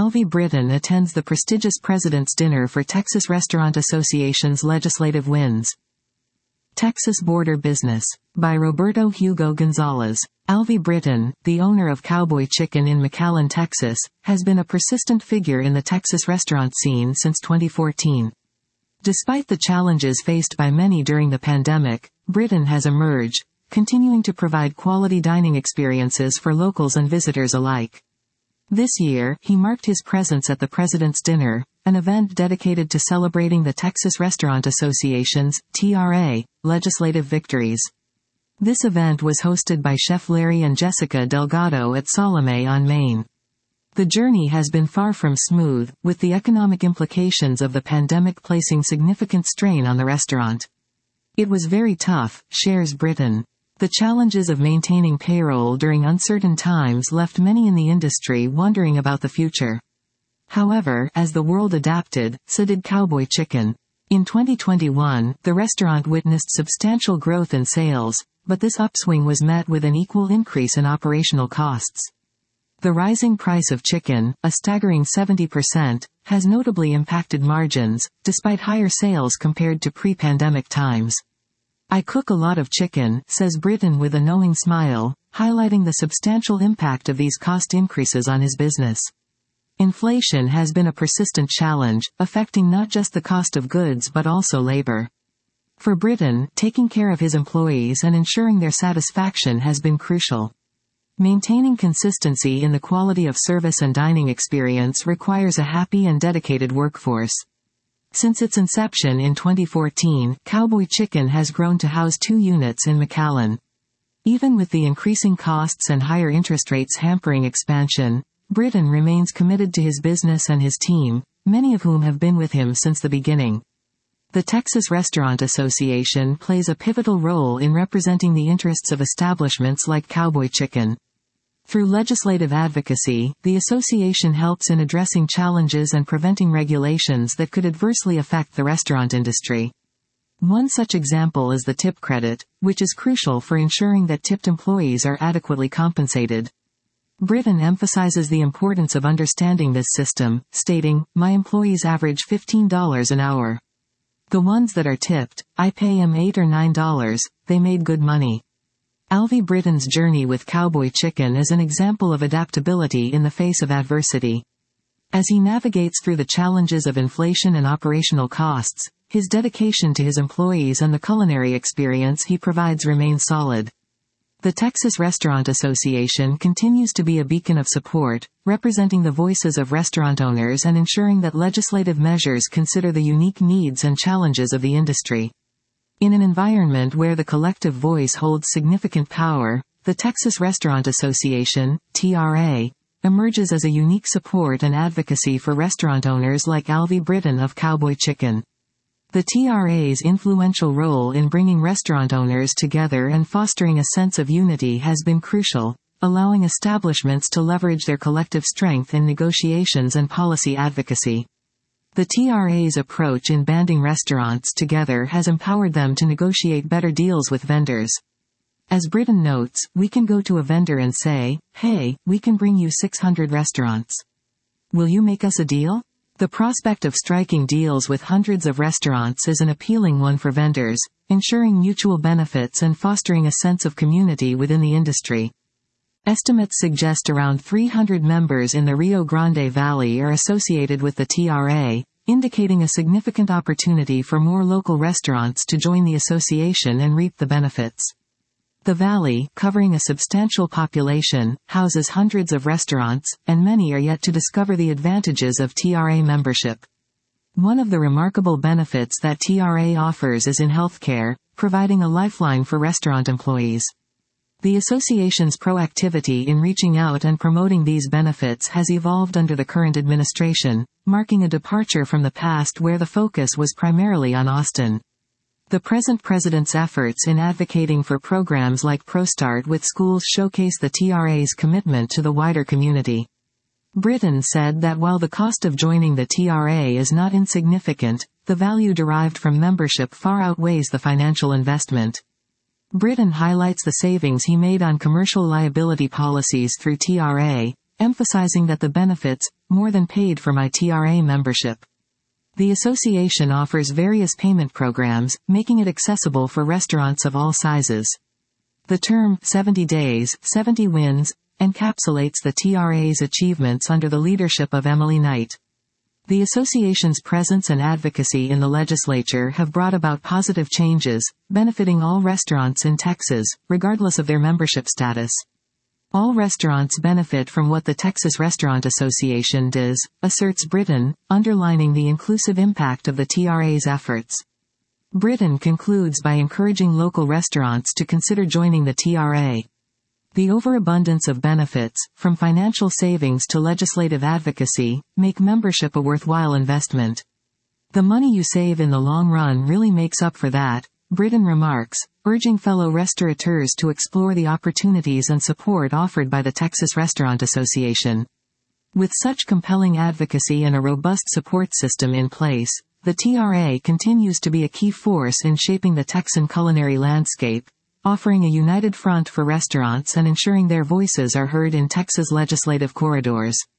Alvy Britton attends the prestigious President's Dinner for Texas Restaurant Association's legislative wins. Texas Border Business. By Roberto Hugo Gonzalez. Alvy Britton, the owner of Cowboy Chicken in McAllen, Texas, has been a persistent figure in the Texas restaurant scene since 2014. Despite the challenges faced by many during the pandemic, Britton has emerged, continuing to provide quality dining experiences for locals and visitors alike. This year, he marked his presence at the President's Dinner, an event dedicated to celebrating the Texas Restaurant Association's, TRA, legislative victories. This event was hosted by Chef Larry and Jessica Delgado at Salome on Main. The journey has been far from smooth, with the economic implications of the pandemic placing significant strain on the restaurant. It was very tough, shares Britton. The challenges of maintaining payroll during uncertain times left many in the industry wondering about the future. However, as the world adapted, so did Cowboy Chicken. In 2021, the restaurant witnessed substantial growth in sales, but this upswing was met with an equal increase in operational costs. The rising price of chicken, a staggering 70%, has notably impacted margins, despite higher sales compared to pre-pandemic times. "I cook a lot of chicken," says Britton with a knowing smile, highlighting the substantial impact of these cost increases on his business. Inflation has been a persistent challenge, affecting not just the cost of goods but also labor. For Britton, taking care of his employees and ensuring their satisfaction has been crucial. Maintaining consistency in the quality of service and dining experience requires a happy and dedicated workforce. Since its inception in 2014, Cowboy Chicken has grown to house 2 units in McAllen. Even with the increasing costs and higher interest rates hampering expansion, Britton remains committed to his business and his team, many of whom have been with him since the beginning. The Texas Restaurant Association plays a pivotal role in representing the interests of establishments like Cowboy Chicken. Through legislative advocacy, the association helps in addressing challenges and preventing regulations that could adversely affect the restaurant industry. One such example is the tip credit, which is crucial for ensuring that tipped employees are adequately compensated. Britton emphasizes the importance of understanding this system, stating, "My employees average $15 an hour. The ones that are tipped, I pay them $8 or $9, they made good money." Alvy Britton's journey with Cowboy Chicken is an example of adaptability in the face of adversity. As he navigates through the challenges of inflation and operational costs, his dedication to his employees and the culinary experience he provides remains solid. The Texas Restaurant Association continues to be a beacon of support, representing the voices of restaurant owners and ensuring that legislative measures consider the unique needs and challenges of the industry. In an environment where the collective voice holds significant power, the Texas Restaurant Association, TRA, emerges as a unique support and advocacy for restaurant owners like Alvy Britton of Cowboy Chicken. The TRA's influential role in bringing restaurant owners together and fostering a sense of unity has been crucial, allowing establishments to leverage their collective strength in negotiations and policy advocacy. The TRA's approach in banding restaurants together has empowered them to negotiate better deals with vendors. As Britton notes, "We can go to a vendor and say, 'Hey, we can bring you 600 restaurants. Will you make us a deal?' The prospect of striking deals with hundreds of restaurants is an appealing one for vendors, ensuring mutual benefits and fostering a sense of community within the industry." Estimates suggest around 300 members in the Rio Grande Valley are associated with the TRA, indicating a significant opportunity for more local restaurants to join the association and reap the benefits. The valley, covering a substantial population, houses hundreds of restaurants, and many are yet to discover the advantages of TRA membership. One of the remarkable benefits that TRA offers is in healthcare, providing a lifeline for restaurant employees. The association's proactivity in reaching out and promoting these benefits has evolved under the current administration, marking a departure from the past where the focus was primarily on Austin. The present president's efforts in advocating for programs like ProStart with schools showcase the TRA's commitment to the wider community. Britton said that while the cost of joining the TRA is not insignificant, the value derived from membership far outweighs the financial investment. Britton highlights the savings he made on commercial liability policies through TRA, emphasizing that the benefits more than paid for my TRA membership. The association offers various payment programs, making it accessible for restaurants of all sizes. The term 70 Days, 70 Wins encapsulates the TRA's achievements under the leadership of Emily Knight. The association's presence and advocacy in the legislature have brought about positive changes, benefiting all restaurants in Texas, regardless of their membership status. All restaurants benefit from what the Texas Restaurant Association does, asserts Britton, underlining the inclusive impact of the TRA's efforts. Britton concludes by encouraging local restaurants to consider joining the TRA. The overabundance of benefits, from financial savings to legislative advocacy, make membership a worthwhile investment. The money you save in the long run really makes up for that, Britton remarks, urging fellow restaurateurs to explore the opportunities and support offered by the Texas Restaurant Association. With such compelling advocacy and a robust support system in place, the TRA continues to be a key force in shaping the Texan culinary landscape, offering a united front for restaurants and ensuring their voices are heard in Texas legislative corridors.